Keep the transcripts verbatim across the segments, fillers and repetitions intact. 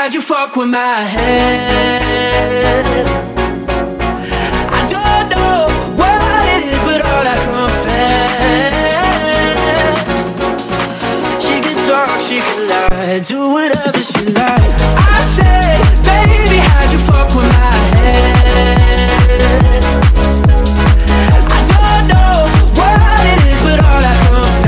how'd you fuck with my head? I don't know what it is, but all I confess. She can talk, she can lie, do whatever she like. I said, baby, how'd you fuck with my head? I don't know what it is, but all I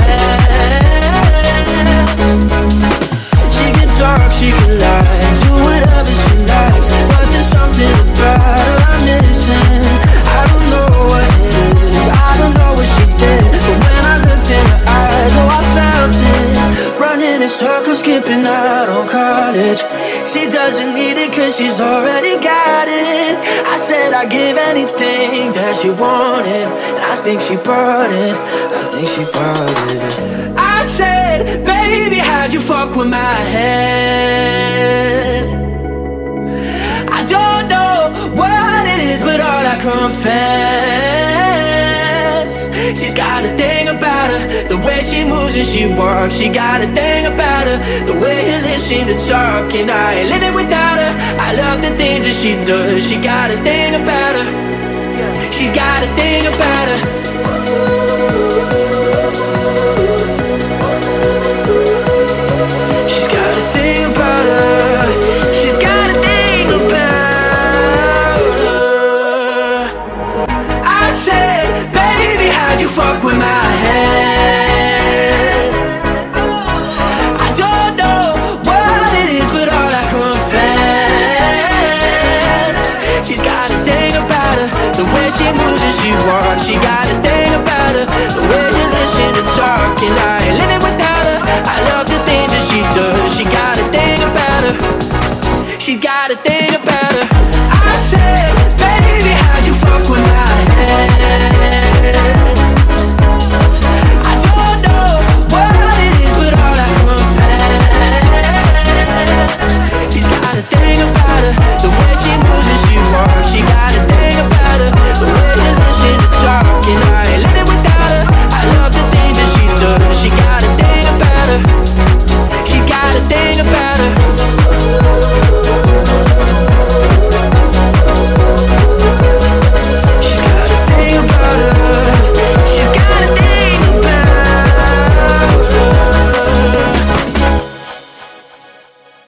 confess. She can talk, she can lie, do whatever she likes, but there's something about her I'm missing. I don't know what it is, I don't know what she did, but when I looked in her eyes, oh, I felt it. Running in circles, skipping out on college. She doesn't need it cause she's already got it. I said I'd give anything that she wanted, and I think she brought it, I think she brought it. I said, baby, how'd you fuck with my head? I don't know what it is, but all I confess. She's got a thing about her, the way she moves and she walks. She got a thing about her, the way her lips seem to talk, and I ain't living without her. I love the things that she does. She got a thing about her, she got a thing about her. She's got a thing about her, she's got a thing about her. I said, baby, how'd you fuck with my head? I don't know what it is, but all I confess. She's got a thing about her, the way she moves and she walks. She got a thing about her, the way she listens to talk, and I ain't living without her. I love the things that she does. She got a thing about her, she got a thing about her.